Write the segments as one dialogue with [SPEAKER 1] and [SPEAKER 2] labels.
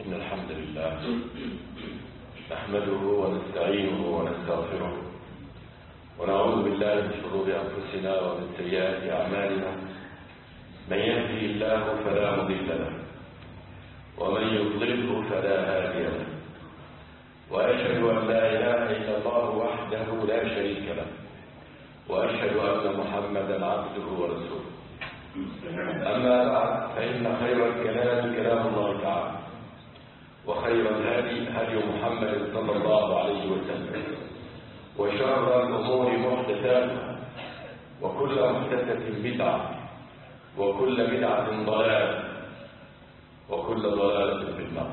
[SPEAKER 1] إن الحمد لله نحمده ونستعينه ونستغفره ونعوذ بالله من شرور أنفسنا ومن سيئات أعمالنا. من يهده الله فلا مضل له ومن يضلله فلا هادي له، وأشهد أن لا إله إلا الله وحده لا شريك له، وأشهد أن محمدا عبده ورسوله. أما بعد، فإن خير الكلام كلام الله تعالى، وخير الهدي هدي محمد صلى الله عليه وسلم، وشر الأمور محدثاتها، وكل محدثة بدعة، وكل بدعة ضلالة، وكل ضلالة في النار.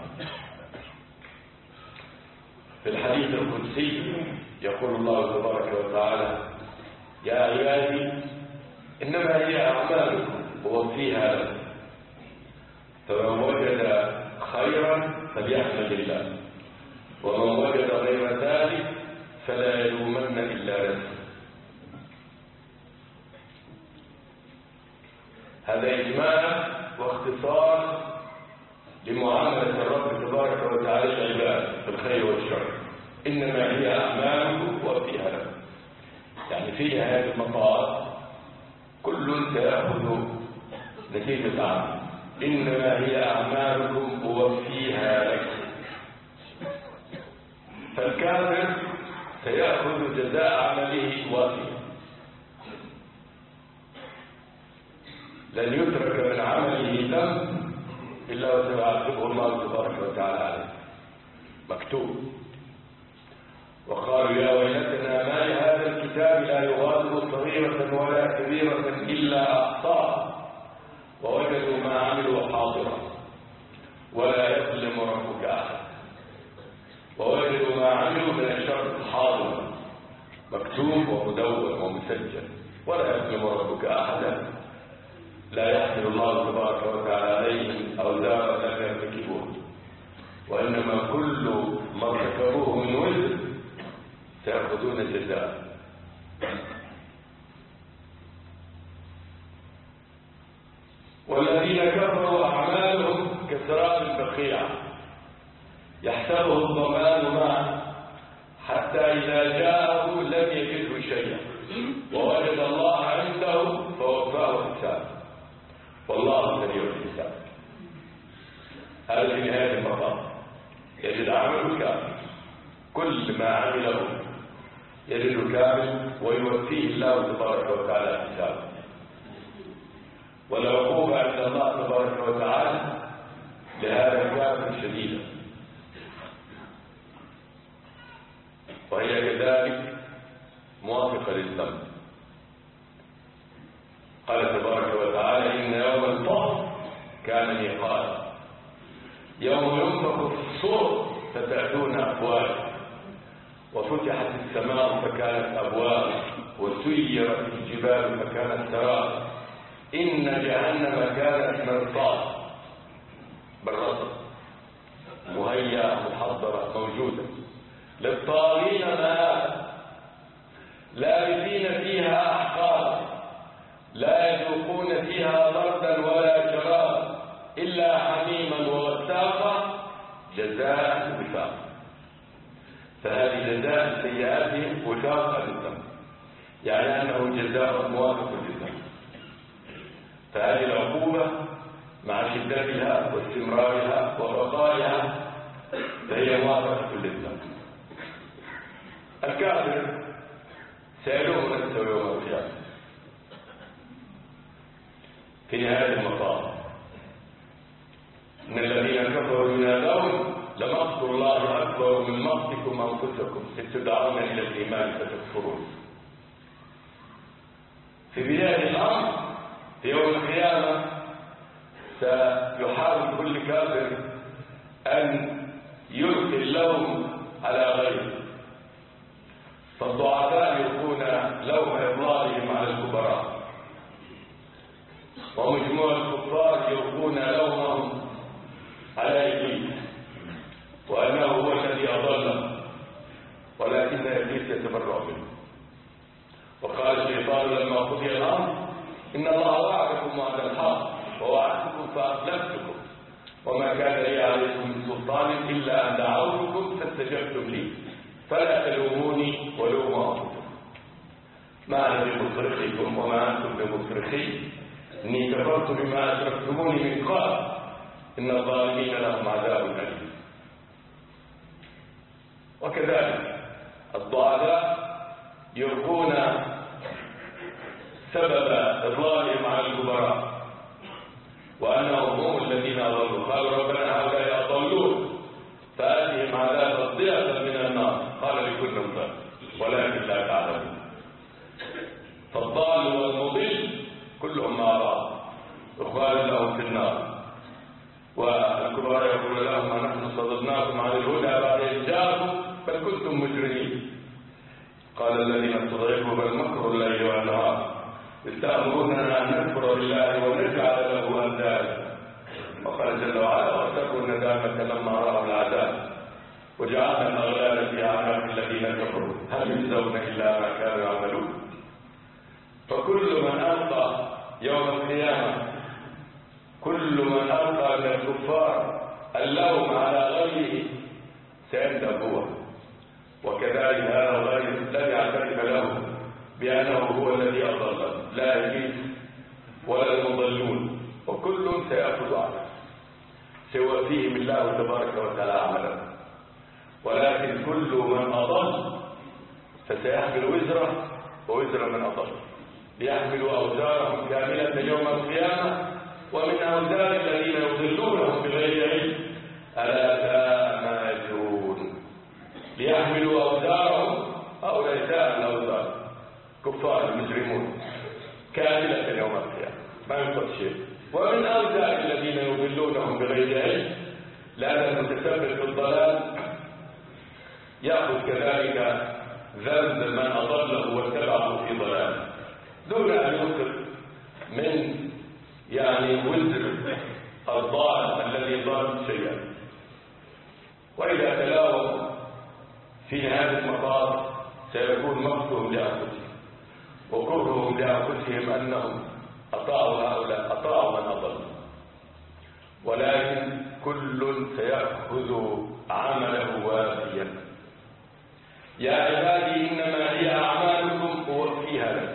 [SPEAKER 1] في الحديث القدسي يقول الله تبارك وتعالى: يا عبادي إنما هي أعمالكم أوفيها لكم، فمن وجد خيرا فليحمد الله، ومن وجد غير ذلك فلا يلومن إلا نفسه. هذا إجماع واختصار لمعاملة الرب تبارك وتعالى العباد في الخير والشر. إنما هي أعمالكم وفيها لكم، يعني فيها هذه المطاعات كل سيأخذ نتيجة عمل. إنما هي أعمالكم وفيها لكم. فالكافر سيأخذ جزاء عمله وافيا، لن يترك من عمله ذنب إلا وسيعذبه الله تبارك وتعالى عليه، مكتوب. وقالوا يا ويلتنا ما لهذا الكتاب لا يغادر صغيرة ولا كبيرة إلا أحصاها ووجدوا ما عملوا حاضرا ولا يظلم ربك أحد. ووجدوا ما عملوا من الشر حاضرا مكتوب ومدون ومسجل ولا يظلم ربك أحدا. لا يحمل الله تبارك وتعالى عليهم أوزارا لم يرتكبوها، وإنما كل ما ارتكبوه من وزر سيأخذون الجزاء. والذين كفروا أعمالهم كسراب بقيع يحسبه الظمآن معه حتى إذا جاءه لم يجده شيئا ووجد الله عنده فوفاه حسابه والله سريع الحساب. هذا في نهاية المطاف يجد عمله كامل، كل ما عمله يجد كامل ويوفيه الله تبارك وتعالى حسابه. والعقوبة عند الله تبارك وتعالى لهذا الكافر شديدة، وهي كذلك موافقة للذنب. قال تبارك وتعالى: إن يوم الفصل كان ميقاتا، يوم ينفخ في الصور فتأتون أفواجا، وفتحت السماء فكانت أبوابا، وسيرت الجبال فكانت سرابا، إن جهنم كانت مرصادا، بالرصد مهيئة محضرة موجودة للطاغين مآبا، لابثين فيها أحقابا، لا يذوقون فيها بردا ولا شرابا إلا حميما وغساقا جزاء وفاقا. فهذه جزاء سيئاتهم وفاقا للذنب، يعني أنه جزاء موافق للذنب. فهذه العقوبة مع شدتها واستمرارها وبقائها فهي موافقة للذنب. الكافر سيلوم نفسه يوم القيامة في نهاية المطاف: إن الذين كفروا ينادون لمقت الله أكبر من مقتكم أنفسكم إذ تدعون إلى الإيمان فتكفرون. في بداية الأمر في يوم القيامة سيحاول كل كافر أن يلقي اللوم على غيره، فالضعفاء يلقون لوم إضلالهم على الكبراء، ومجموع الكفار يلقون لومهم على إبليس وأنه هو الذي أضلهم، ولكن إبليس يتبرأ منه. وقال الشيطان لما قضي الأمر: إن الله وعدكم وعد الحق ووعدتكم فأخلفتكم وما كان لي عليكم من سلطان إلا أن دعوتكم فاستجبتم لي فلا تلوموني ولوموا أنفسكم ما أنا بمصرخكم وما أنتم بمصرخي إني كفرت بما أشركتموني من قبل إن الظالمين لهم عذاب أليم. وكذلك الضعفاء يرجون سبب إضلالهم على الكبراء وأنهم هم الذين أضلوا قالوا ربنا هؤلاء أضلون فآتهم عذابا ضعفا من النار قال لكل ضعف ولكن لا تعلمون. فالضال والمضل كلهم مع بعض إخوان لهم في النار والكبار يقول لهم ما نحن صددناكم عن الهدى بعد إذ جاءكم بل كنتم مجرمين. قال الذين استضعفوا بل مكروا الليل والنهار إذ تأمروننا أن نكفر بالله ونجعل له أندادا. وقال جل وعلا واتقوا الندامة لما رأوا العذاب وجعلنا الأغلال في أعناق الذين كفروا هل يجزون إلا ما كانوا يعملون. فكل من ألقى يوم القيامة كل من ألقى من الكفار اللوم على غيره سيندم هو. وكذلك هذا الغير لن يعترف له بأنه هو الذي أضل لا إبليس ولا المضلون وكل سيأخذ عنه سيوفيهم الله تبارك وتعالى عملا. ولكن كل من أضل فسيحمل وزره ووزر من أضل ليحملوا أوزارهم كاملة يوم القيامة ومن أوزار الذين يضلونهم بغير علم ألا ساء ما يزرون. ليحملوا أوزارهم هؤلاء ساء الأوزار كفار المجرمون كاملة يوم القيامة ما ينقص شيء. ومن أوزار الذين يضلونهم بغير علم لأن المتسبب في الضلال يأخذ كذلك ذنب من أضله واتبعه في ضلال دون أن يوصل من وزر الضال الذي ضل شيئا. وإذا تلاووا في هذه المطاف سيكون مقتهم لأنفسهم وكرههم لأنفسهم أنهم أطاعوا هؤلاء أطاعوا من أضل. ولكن كل سيأخذ عمله وافيا. يا عبادي إنما هي أعمالكم أوفيها لكم.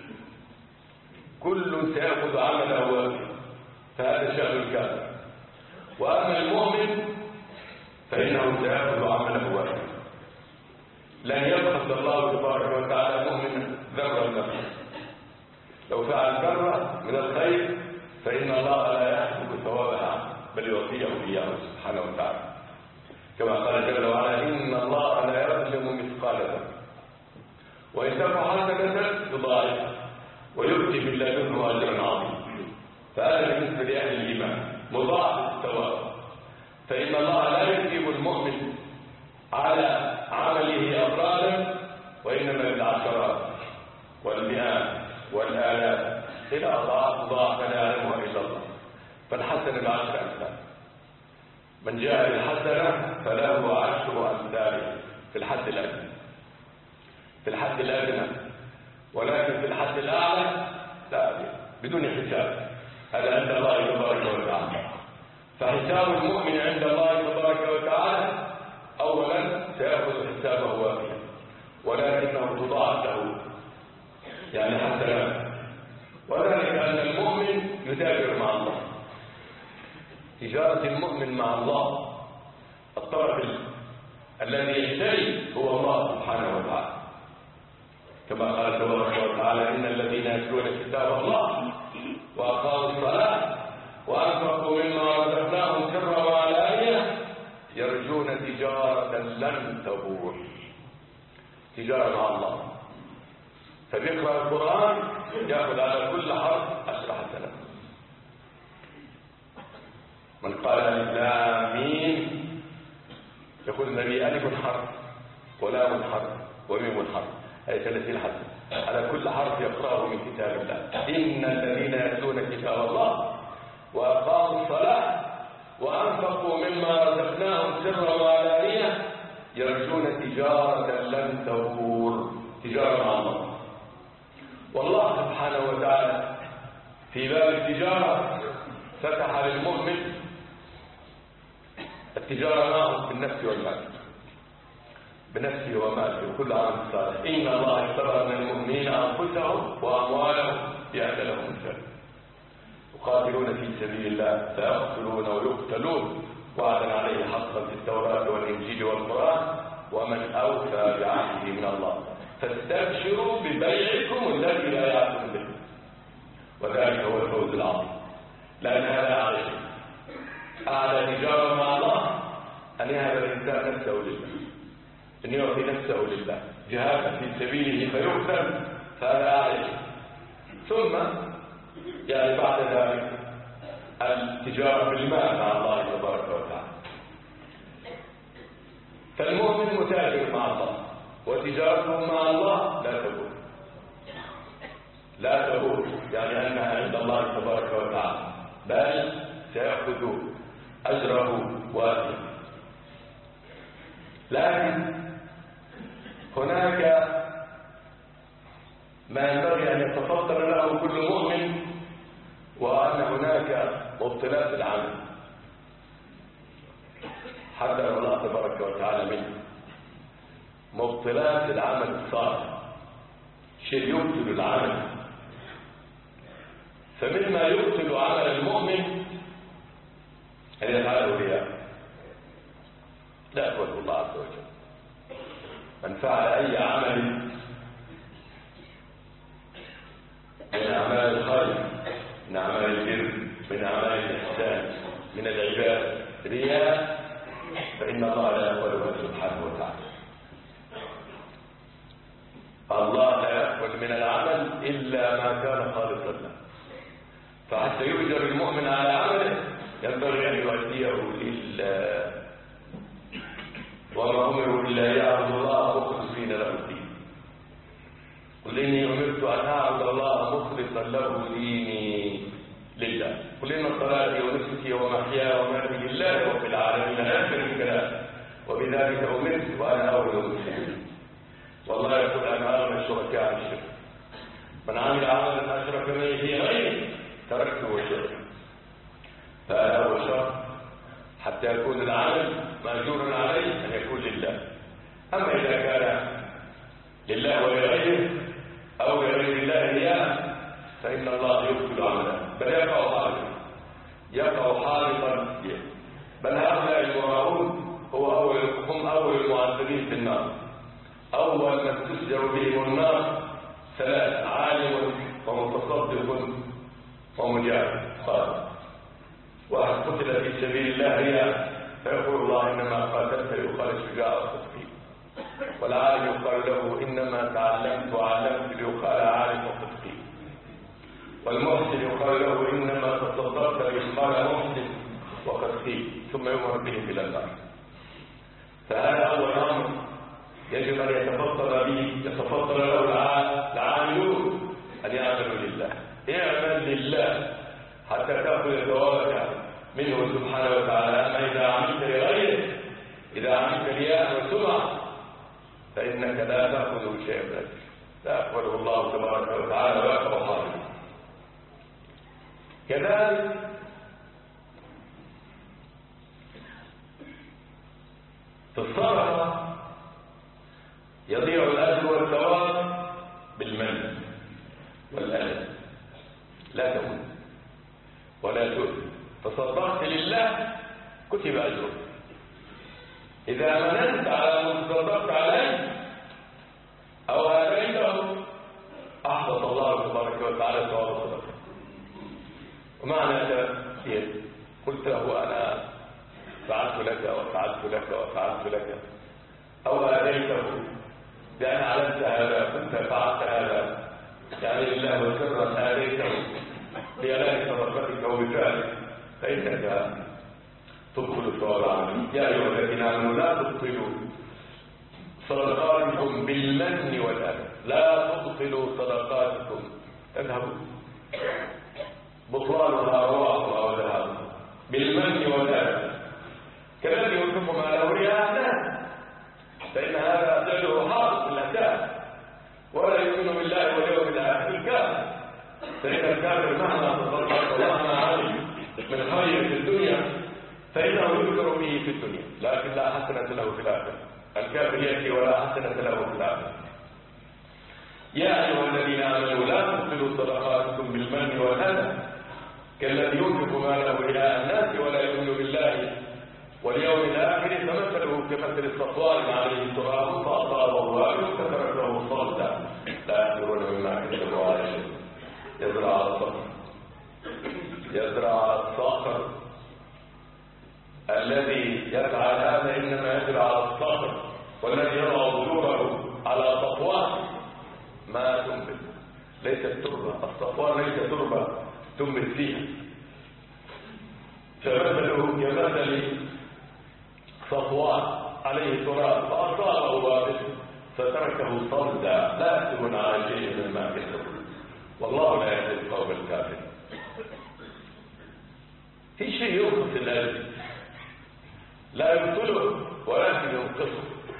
[SPEAKER 1] كل سيأخذ عمله وافيا فهذا شأن الكافر. وأما المؤمن فإنه سيأخذ عمله وافيا. لن يبخس الله تبارك وتعالى مؤمنا ذرة نفسه. لو فعل ذرة من الخير فإن الله لا يحسب ثوابها عنه بل يوفيه إياه سبحانه وتعالى كما قال جل وعلا إن الله لا يظلم مثقال ذرة وإن تك حسنة يضاعفها ويؤتي من لدنه أجرا عظيما. فهذا بالنسبة لأهل الإيمان مضاعف الثواب. فإن الله لا يثيب المؤمن على عمله أفرادا وإنما بالعشرات والمئات والآلاف إلى أضعاف لا يعلمها إلا الله. فالحسنة بعشر أمثال. من جاء بالحسنة فله عشر أمثالها في الحد الأدنى. في الحد الأدنى. ولكن في الحد الأعلى لا بدون حساب. هذا عند الله تبارك وتعالى. فحساب المؤمن عند الله تبارك وتعالى أولا سيأخذ حسابه وافيا ولكنه تضاعف له حسنات. وذلك أن المؤمن يتاجر مع الله. تجارة المؤمن مع الله الطرف الذي يشتري هو الله سبحانه وتعالى كما قال تبارك وتعالى إن الذين يتلون كتاب الله وأقاموا الصلاة وأنفقوا مما رزقناهم سرا وعلانية يرجون تجارة لن تبور. تجارة مع الله. فبيقرأ القرآن يأخذ على كل حرف 10 حسنات. من قال الإسلام يقول النبي ألف حرف ولام حرف وميم حرف أي 30 حسنة على كل حرف يقرأه من كتاب الله. إن الذين يتلون كتاب الله وأقاموا الصلاة وأنفقوا مما رزقناهم سرا وعلانية يرجون تجارة لن تبور. تجارة مع الله. والله سبحانه وتعالى في باب التجارة فتح للمؤمن التجارة معهم بالنفس والمال، بنفسه وماله وكل عمل صالح. إن الله اشترى من المؤمنين أنفسهم وأموالهم بأن لهم الجنة يقاتلون في سبيل الله فيقتلون ويقتلون وعدا عليه حقا في التوراة والإنجيل والقرآن ومن أوفى بعهده من الله فاستبشروا ببيعكم الذي لا يعلم به وذلك هو الفوز العظيم. لأن هذا أعلى شيء، أعلى تجارة مع الله أن يهب الإنسان نفسه لله، أن يعطي نفسه لله جهادا في سبيله فيقتل، فهذا أعلى شيء. ثم يعني بعد ذلك التجارة بالمال مع الله تبارك وتعالى. فالمؤمن متاجر مع الله وتجارته مع الله لا تبور يعني أنها عند الله تبارك وتعالى، بل سيأخذ أجره وافيا. لكن هناك ما ينبغي أن يتفطن له كل مؤمن، وأن هناك مبطلات العمل حذر الله تبارك وتعالى منه. مبطلات العمل الصالح شيء يبطل العمل، فمما يبطل عمل المؤمن أن يفعله رياء لا يقبله الله عز وجل. من فعل أي عمل من أعمال الخير، من أعمال البر، من أعمال الإحسان، من العباد رياء، فإن الله لا يقبلها سبحانه وتعالى. الله لا يقبل من العمل إلا ما كان خالصا له، فحتى يؤجر المؤمن على عمله ينبغي أن يؤديه لله، وما أمروا إلا يعبدوا الله مخلصين له الدين. قل إني أمرت أن أعبد الله مخلصا له ديني لله. قل إن صلاتي ونسكي ومحياي ومماتي لله رب العالمين لا شريك له وبذلك أمرت وأنا أول المسلمين. والله يقول أنا أغنى الشركاء عن الشرك، من عمل عملا أشرك معي في غيري تركته وشركه. فهذا هو الشرط حتى يكون العمل مأجورا عليه أن يكون لله. أما إذا كان لله ولغيره أو لغير الله رياء فإن الله يبطل عمله، بل يقع حالقا، بل هؤلاء المراؤون هم أول المعذبين في النار. أول من تسجر بهم النار ثلاث: عالم ومتصدق ومجاهد صادق. وأن قتل في سبيل الله رياء فيقول الله إنما قاتلت ليقال شجاع وصدقي، والعالم يقال له إنما تعلمت وعلمت ليقال عالم وصدقي، والمحسن يقال له إنما تصدقت ليقال محسن وقصدي، ثم يؤمر بهم إلى النار. فهذا أول أمر يجب أن يتفضل له العاملون أن يعملوا لله. اعمل لله حتى تأخذ ثوابك منه سبحانه وتعالى. أما إذا عملت لغيره، إذا عملت رياء وسمعة، فإنك لا تأخذ شيئا منك، لا يقبله الله تبارك وتعالى ويقبل حاله. كذلك في الصدقة يضيع الأجر والثواب بالمن والأذى، لا تمن ولا تؤذي. تصدقت لله كتب أجرك، إذا مننت على من تصدقت عليه أو هديته أحبط الله تبارك وتعالى ثواب صدقته. ومعنى التأثير قلت له أنا فعلت لك وفعلت لك وفعلت لك، أو هديته بأن علمت هذا كنت فعلت هذا، يعني لله وسرا هديته بإعلان صدقتك وبفعلك، فإنك تدخل الثواب عنه. يا أيها الذين آمنوا لا تبطلوا صدقاتكم بالمن والأذى، لا تبطلوا صدقاتكم اذهبوا بطلانها رواحها وذهبها بالمن والأذى. كالذي ينفق ماله رياء الناس، فإن هذا أجله حاصل بالأساس، ولا يؤمن بالله واليوم الآخر الكافر. فإن الكافر مهما تصدق ومهما علم من خير في الدنيا فإنه يذكر به في الدنيا لكن لا حسنة له في الآخرة. الكافر يأتي ولا حسنة له في الآخرة. يا أيها الذين آمنوا لا تبطلوا صدقاتكم بالمن والأذى كالذي ينفق ماله رئاء الناس ولا يؤمن بالله واليوم الآخر فمثله كمثل الصفوان عليه تراب فأصابه وابل فتركه صلدا لا يأكلون مما كسبوا على شيء. يزرع الصخر الذي يفعل هذا إنما يزرع على الصخر، والذي يضع بذوره على صفوان ما تنبت ليست تربة. الصفوان ليس تربة تنبت فيها. فمثله كمثل صفوان عليه تراب فأصابه وابل فتركه صلدا لا يحسبون على شيء مما كسبوا والله لا يهدي القوم الكافرين. في شيء ينقص الأجر لا يبطله ولكن ينقصه.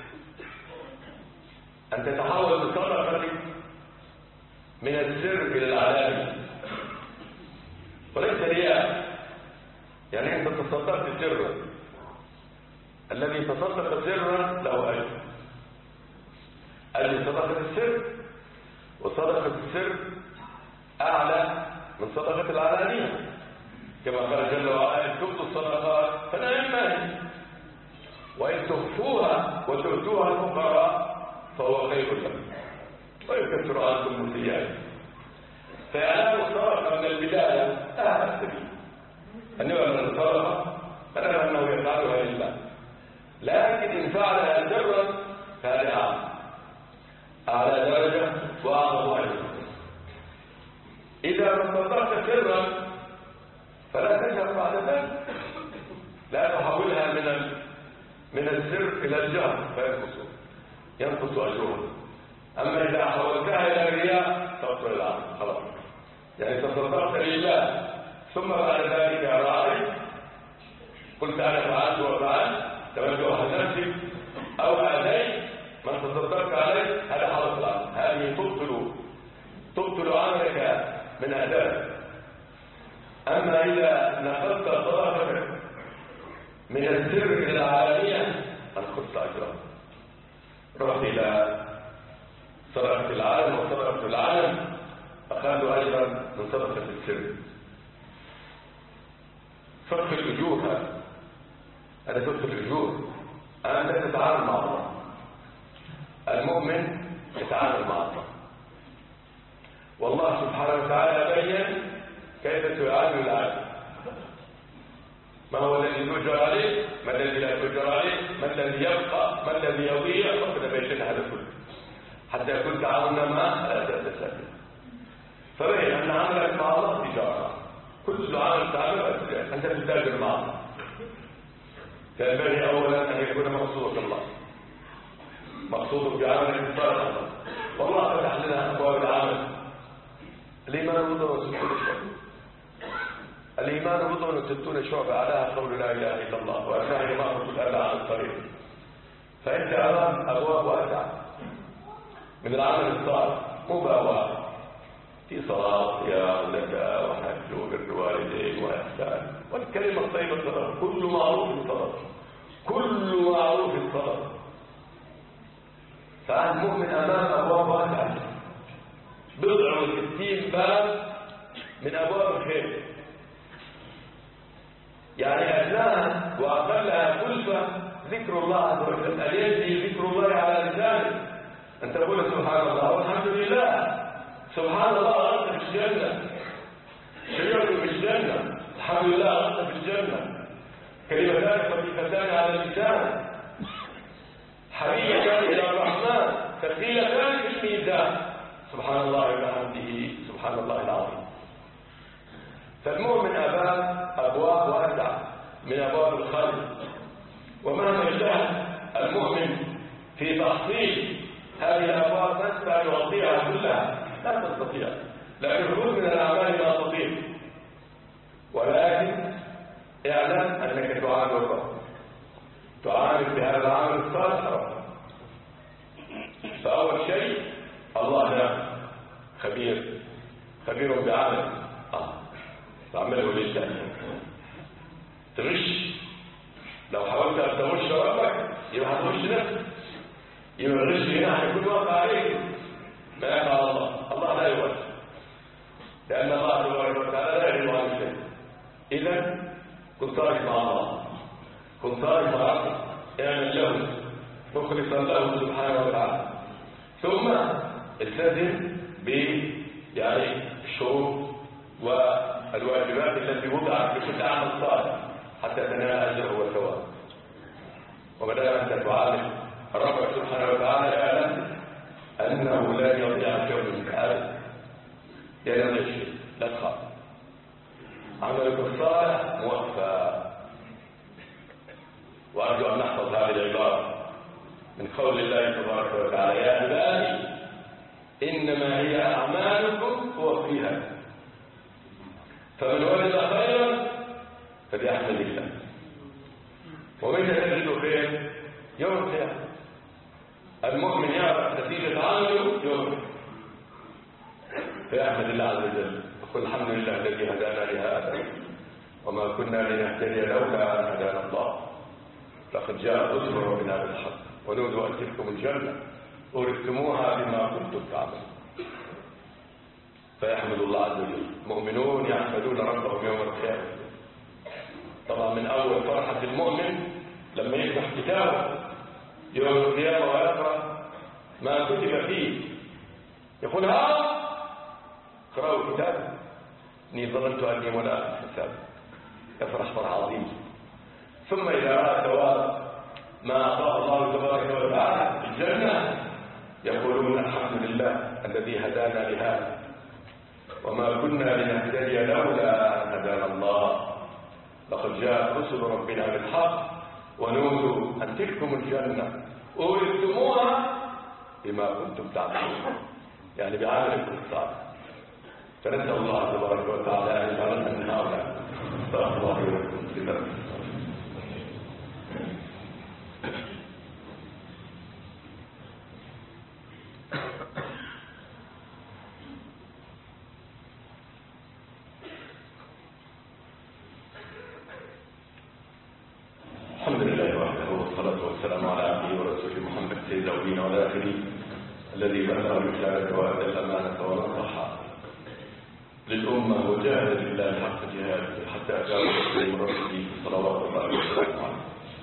[SPEAKER 1] أن تتحول بصدقة من السر إلى العلانية وليس رياء. يعني أنت تصدقت سرا، الذي تصدق سرا له أجر. أجر صدقة السر، وصدقة السر أعلى من صدقة العلانية كما قال جل وعلا إن تبدوا الصدقات فنعم هي وإن تخفوها وتؤتوها الفقراء فهو خير لكم ويكفر عنكم سيئاتكم. فإعلان الصدقة من البداية أهل السبيل أن يعلن الصدقة فنعلم أنه يفعلها لله، لكن إن فعلها سرا فهذا أعلى درجة وأعظم أجر. إذا تصدقت سرا فلا تجهر بعد ذلك، لا تحولها من السر إلى الجهر ينقص أجرها. أما إذا حولتها إلى الرياء تبطل العمل خلاص. يعني تصدقت لله ثم بعد ذلك راعيت قلت أنا فعلت وفعلت توجه نفسك أو أذيت من تصدقت عليه هذا حدث العمل. هذه تبطل عملك من أدائك. أما إذا نقلت صدقتك من السر إلى العلانية أنقصت أجرها. رحت إلى صدقة العالم وصدقة العالم أخذوا أجرا من صدقة السر. فقه الأجور هذا فقه الأجور. أنت تتعامل مع الله، المؤمن يتعامل مع الله، والله سبحانه وتعالى بين كيف تعامل العالم. ما هو الذي تؤجر عليه، ما الذي لا تؤجر عليه، ما الذي يبقى، ما الذي يضيع. ربنا بين هذا كله حتى يكون تعاملنا معه لا تتساهل. فبين أن عملك مع الله تجارة، كل عمل تعمله أنت تتاجر مع الله. فالبني أولا أن يكون مقصودك الله، مقصودك بعملك صالح الله. والله فتح لنا أبواب العمل. الإيمان بضع وستون شعبة، الإيمان بضع وستون شعبة أعلاها قول لا إله إلا الله وأدناها إمامة الأذى عن الطريق. فأنت أمام أبواب واسعة من العمل الصالح مباواة في صلاة صيام زكاة وحج وبر والدين وإحسان والكلمة الطيبة صدقة. كل معروف صدقة، كل معروف صدقة. فالمؤمن أمام أبواب واسعة بضع وستين باب من أبواب الخير. يعني أدناها وأقلها كلفة ذكر الله عز وجل، أن يجري ذكر الله على لسانك، أن تقول سبحان الله والحمد لله. سبحان الله أنت في الجنة، شجرة في الجنة، الحمد لله أنت في الجنة. كلمتان خفيفتان على اللسان حبيبتان إلى الرحمن ثقيلتان في الميزان. سبحان الله وبحمده سبحان الله العظيم. فالمؤمن أمام أبواب واسعة من أبواب الخير، ومهما اجتهد المؤمن في تحصيل هذه الأبواب تستطيع أن يغطيها كلها لا تستطيع، لكن خذ من الأعمال ما تطيق. ولكن اعلم أنك تعامل الرب، تعامل بهذا العمل الصالح رب. فأول شيء الله ده خبير بعمل تعمله لله. تغش لو حاولت أن تغش ربك يبقى هتغش نفسك، يبقى الغش هنا هيكون واقع عليك. ما يفعل الله، الله لا يغش، لأن الله تبارك وتعالى لا يغني عن شيء. إذا كن صادق مع الله، كن صادق مع ربك، اعمل له مخلصا له سبحانه وتعالى، ثم التزم يعني الشروط والواجبات التي وضعت لكل عمل صالح حتى تنال اجره وثوابه. وما دام انت تعامل ربك سبحانه وتعالى اعلم انه لا يضيع شيء منك ابدا، لا يضيع شيء، لا تخاف، عملك الصالح موفى. وارجو ان نحفظ هذه العباره من قول الله تبارك وتعالى: يا عبادي انما هي اعمالكم اوفيها، فمن وجد خيرا فبيحمد الله. ومتى تجد خير؟ يوم القيامه. المؤمن يعرف نتيجه عمله يوم، فيحمد الله عز وجل، يقول الحمد لله الذي هدانا لهذا وما كنا لنهتدي لولا ان هدانا الله، لقد جاء رسل ربنا بالحق ونودوا ان تلكم الجنه اورثتموها بما كنتم تعملون. فيحمد الله عز وجل. المؤمنون يحمدون ربهم يوم القيامه. طبعا من اول فرحه المؤمن لما يفتح كتابه يوم القيامه ويقرا ما كتب فيه، يقول: ها اقرأوا كتابي اني ظننت اني ملاق حسابي. يفرح فرح عظيم. ثم اذا راى ثواب ما اعطاه الله تبارك وتعالى في الجنه يقولون: الحمد لله الذي هدانا لهذا وما كنا لنهتدي لولا ان هدانا الله، لقد جاء رسل ربنا بالحق ونودوا ان تلكم الجنه اورثتموها بما كنتم تعملون، يعني بعملكم الصالح. فنسال الله تبارك وتعالى ان يجعلنا من هؤلاء. استغفر الله ولكم بذنبه. الحمد لله وحده والصلاة والسلام على عبده ورسوله محمد سيد الأولين والآخرين الذي بلغ الرسالة وأدى الأمانة ونصح للأمة وجاهد لله حق جهاده حتى أتاه من ربه صلوات الله وسلامه عليه.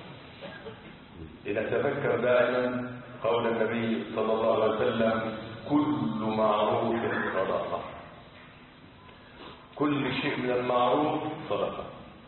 [SPEAKER 1] لنتذكر دائما قول النبي صلى الله عليه وسلم: كل معروف صدقة. كل شيء من المعروف صدقة.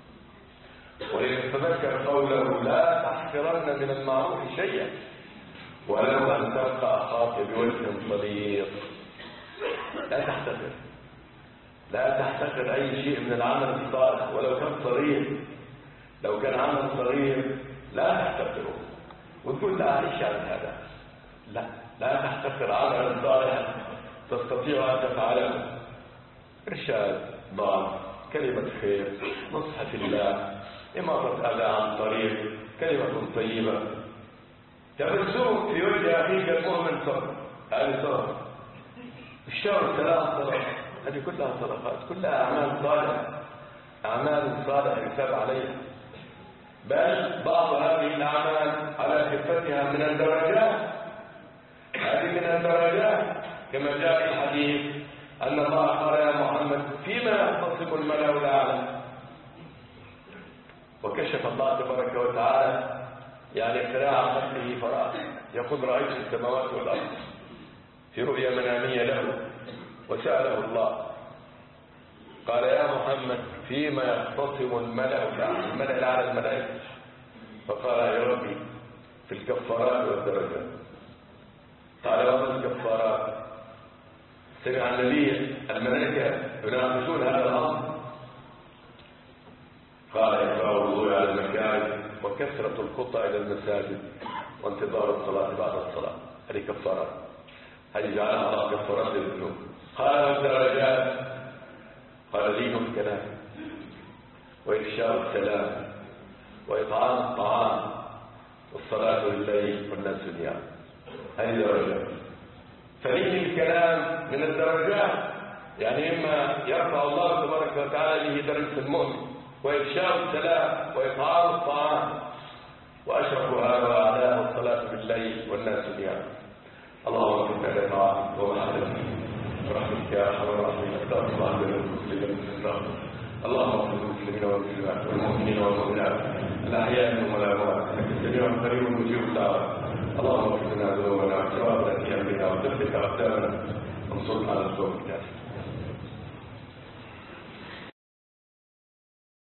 [SPEAKER 1] ولنتذكر قوله: لا تحقرن من المعروف شيئا ولو ان تلقى اخاك بوجه طليق. لا تحتقر، لا تحتقر اي شيء من العمل الصالح ولو كان صغير. لو كان عمل صغير لا تحتقره وتقول: لا اعيش على هذا. لا تحتقر عملا صالحا تستطيع ان تفعله. ارشاد ضال، كلمه خير، نصح في الله، إماطة أذى عن طريق، كلمة طيبة، تبسم في وجه أخيك المؤمن صدقة. هذه صدقة. الشهر الثلاث صدقة. هذه كلها صدقات، كلها أعمال صالحة، أعمال صالحة يثاب عليها. بل بعض هذه الأعمال على كفتها من الدرجات. هذه من الدرجات كما جاء في الحديث أن الله قال: يا محمد فيما يختصم الملأ الأعلى. وكشف الله تبارك وتعالى يعني قراءة قلبه فرأى، يقول: رأيت السماوات والأرض في رؤيا منامية له، وسأله الله قال: يا محمد فيما يختصم الملأ الأعلى. الملأ الأعلى الملائكة. فقال: يا ربي في الكفارات والدرجات. قال: وما الكفارات؟ سمع النبي الملائكة يناقشون هذا الأمر. قال: إقرار الوضوء على المكاره وكثرة الخطى إلى المساجد وانتظار الصلاة بعد الصلاة. هذه كفارات، هذه جعلها الله كفارات للذنوب. قال: والدرجات؟ قال: لين الكلام وإفشاء السلام وإطعام الطعام والصلاة لليل والناس نيام. هذه درجات. فلين الكلام من الدرجات، يعني إما يرفع الله تبارك وتعالى به درجة المؤمن، وإفشاء السلام وإطعام الطعام وأشرفها وأعلاها الصلاة بالليل والناس نيام. اللهم اغفر لنا طاعتك ومحبتك برحمتك يا أرحم الراحمين. استغفر الله لنا المسلمين والمسلمات. اللهم اغفر للمسلمين والمسلمات والمؤمنين والمؤمنات الأحياء منهم والأموات إنك سميع قريب مجيب الدعوات. اللهم اغفر لنا ذنوبنا واسرافنا في أمرنا وثبت أقدامنا وانصرنا على القوم الكافرين.